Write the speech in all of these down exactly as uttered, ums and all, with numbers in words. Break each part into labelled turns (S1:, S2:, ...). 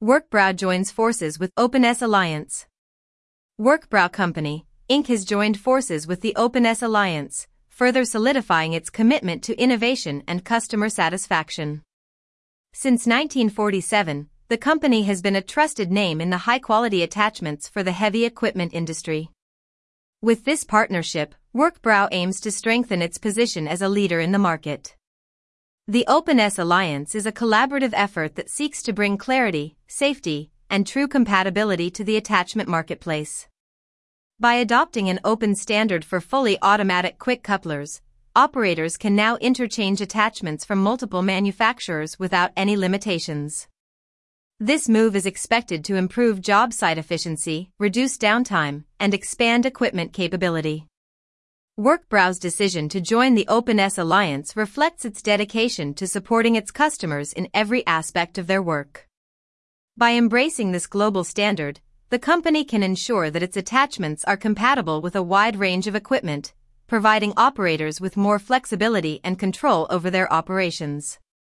S1: WorkBrow joins forces with OpenS Alliance. WorkBrow Company, Incorporated has joined forces with the OpenS Alliance, further solidifying its commitment to innovation and customer satisfaction. Since nineteen forty-seven, the company has been a trusted name in the high-quality attachments for the heavy equipment industry. With this partnership, WorkBrow aims to strengthen its position as a leader in the market. The OpenS Alliance is a collaborative effort that seeks to bring clarity, safety, and true compatibility to the attachment marketplace. By adopting an open standard for fully automatic quick couplers, operators can now interchange attachments from multiple manufacturers without any limitations. This move is expected to improve job site efficiency, reduce downtime, and expand equipment capability. WorkBrow's decision to join the OpenS Alliance reflects its dedication to supporting its customers in every aspect of their work. By embracing this global standard, the company can ensure that its attachments are compatible with a wide range of equipment, providing operators with more flexibility and control over their operations.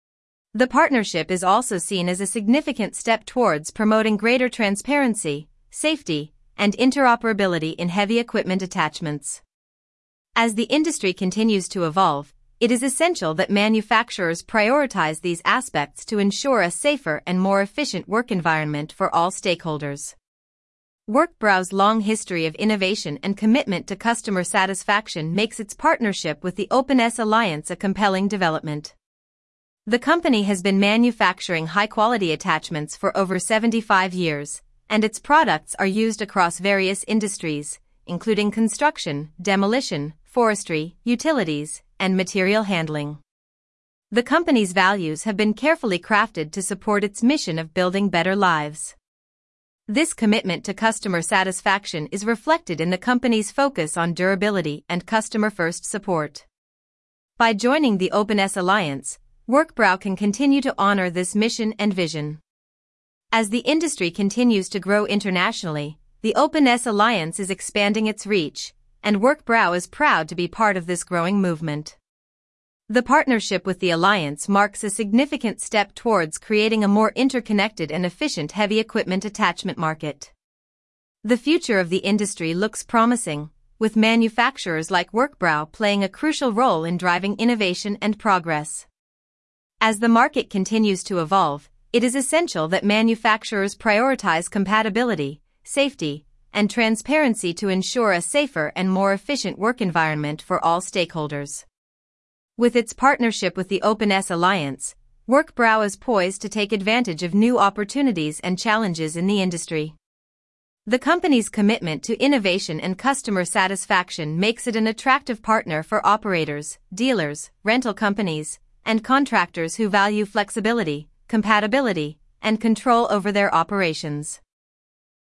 S1: The partnership is also seen as a significant step towards promoting greater transparency, safety, and interoperability in heavy equipment attachments. As the industry continues to evolve, it is essential that manufacturers prioritize these aspects to ensure a safer and more efficient work environment for all stakeholders. WorkBrow's long history of innovation and commitment to customer satisfaction makes its partnership with the OpenS Alliance a compelling development. The company has been manufacturing high-quality attachments for over seventy-five years, and its products are used across various industries, including construction, demolition, forestry, utilities, and material handling. The company's values have been carefully crafted to support its mission of building better lives. This commitment to customer satisfaction is reflected in the company's focus on durability and customer-first support. By joining the OpenS Alliance, WorkBrow can continue to honor this mission and vision. As the industry continues to grow internationally, the OpenS Alliance is expanding its reach, and WorkBrow is proud to be part of this growing movement. The partnership with the Alliance marks a significant step towards creating a more interconnected and efficient heavy equipment attachment market. The future of the industry looks promising, with manufacturers like WorkBrow playing a crucial role in driving innovation and progress. As the market continues to evolve, it is essential that manufacturers prioritize compatibility, safety, and transparency to ensure a safer and more efficient work environment for all stakeholders. With its partnership with the OpenS Alliance, WorkBrow is poised to take advantage of new opportunities and challenges in the industry. The company's commitment to innovation and customer satisfaction makes it an attractive partner for operators, dealers, rental companies, and contractors who value flexibility, compatibility, and control over their operations.